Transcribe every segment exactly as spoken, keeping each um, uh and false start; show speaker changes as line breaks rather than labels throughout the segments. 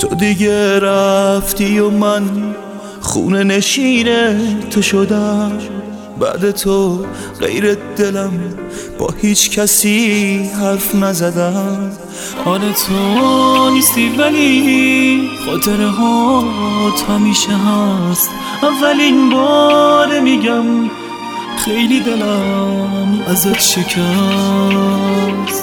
تو دیگه رفتی و من خونه نشینه تو شدم. بعد تو غیر دلم با هیچ کسی حرف نزدم.
حال تو نیستی ولی خاطره هات همیشه هست. اولین بار میگم خیلی دلم ازت شکست.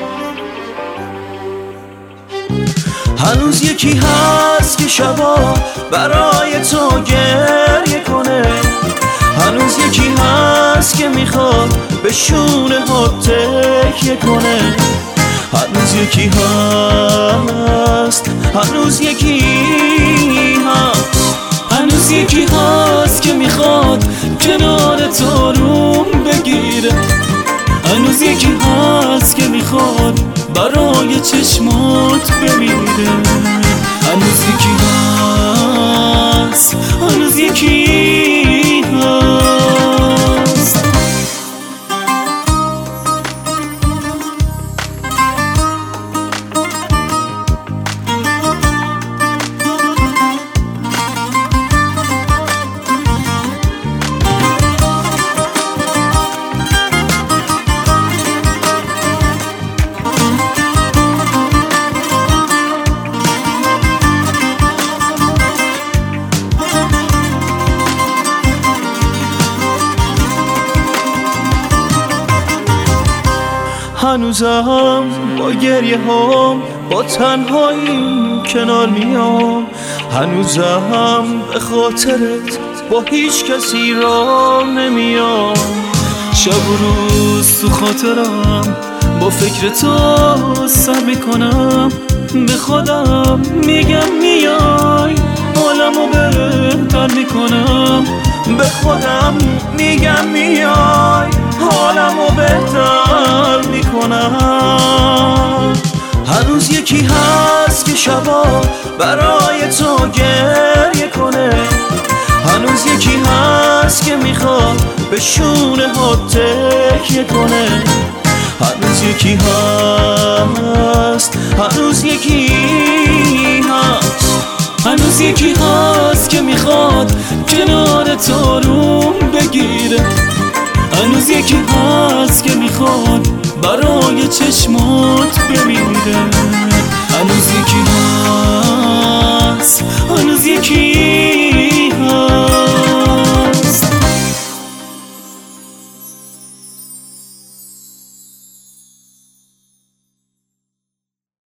هنوز یکی هست که شبا برای تو گریه کنه. هنوز یکی هست که میخواد به شونه ها تکیه کنه. هنوز یکی هست، هنوز یکی هست،
هنوز یکی هست که میخواد کنار تو روم بگیره. هنوز یکی هست که میخواد برای چشمات بمیره. هنوز یکی هست، هنوز یکی هست.
هنوزم با گریه هم با تنهایی کنار میام. هنوزم به خاطرت با هیچ کسی راه نمیام.
شب و روز تو خاطرم با فکر تو سر میکنم. به خودم میگم میای حالمو بهتر میکنم.
به خودم میگم میای حالمو بهتر میکنم. هنوز یکی هست که شبا برای تو گریه کنه. هنوز یکی هست که میخواد به شونه ها تکیه کنه. هنوز یکی هست، هنوز یکی هست،
هنوز یکی هست که میخواد کنار تو روم بگیره. هنوز یکی هست که میخواد برای چشمات بمیره. هنوز یکی هست